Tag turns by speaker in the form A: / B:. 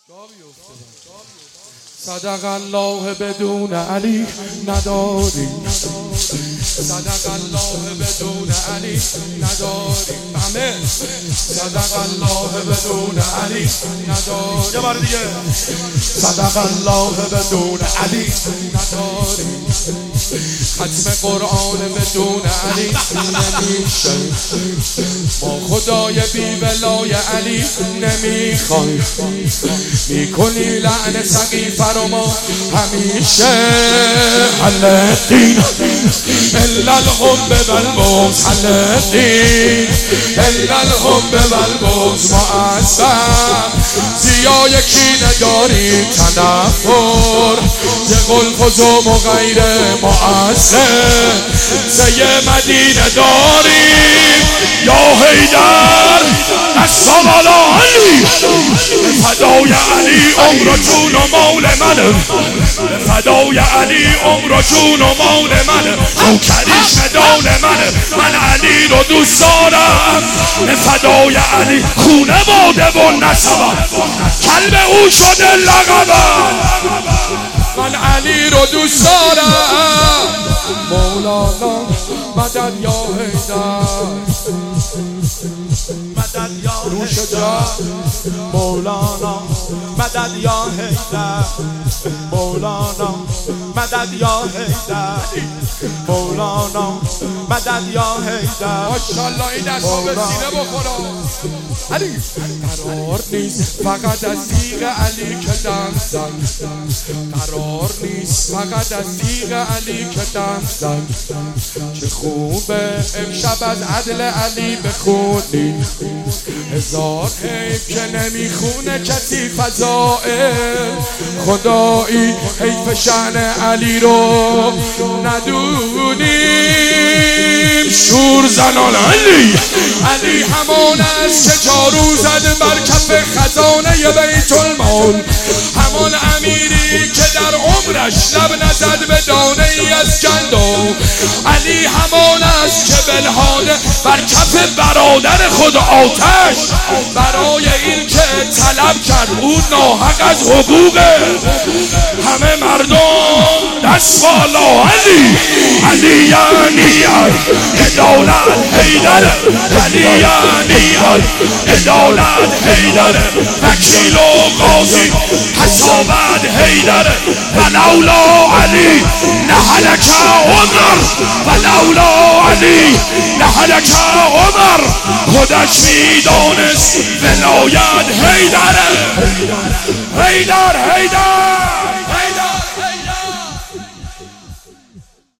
A: صدق الله بدون علی نداریم، صدق الله بدون علی نداریم، همه صدق الله بدون علی نداریم. یه بار دیگه صدق الله بدون علی نداریم، ختم قرآن بدون علی نمیشه، ما خدای بی ولای علی نمیخوایم، میکنی لعن سقیفه رو ما همیشه. حلقین الا الحب والبغض، حلقین الا الحب والبغض، معصب زیای کی نداری تنفر، ز قلب و زوم و غیر معصب زی مدینه داریم. یا حیدر دستم علی علی، فدای علی عمر و جون و مال منه، فدای علی عمر و جون و مال منه، او کریش مدان منه، من علی رو دوست دارم، فدای علی خونه باده و نسبم، کلب او شده لقبم، من علی رو دوست دارم. مولانا مدد یا حیدر، مدد یا حیدر، مولانا مدد یا حیدر، مولانا مدد یا حیدر، مولانا مدد یا حیدر. ماشاءالله این دستو به سینه بخورا. علی قرار نیست فقط از تیغ علی که دم زن، قرار نیست فقط از تیغ علی که دم زن، چه خوبه امشب از عدل علی بخونی، هزار حیف که نمیخونه کسی فضائل، خدایی حیف شأن علی رو ندونیم. شور زنان علی، علی همان است که جارو زد بر کف خزانه بیت المال، همان امیری که در عمرش لب نزد به دانه ای از گندم، علی همان است که بنهاده بر کف برادر خود آتش، برای این که طلب کرد او ناحق از حقوق همه مردم. دست بالا علی، علی یعنی عدالت حیدر، علی یعنی عدالت حیدر، وکیل و قاضی حسابت حیدر، ولولا علی لهلک عمر، ولولا علی لهلک عمر، خودش میدانست ولایت حیدر، حیدر حیدر.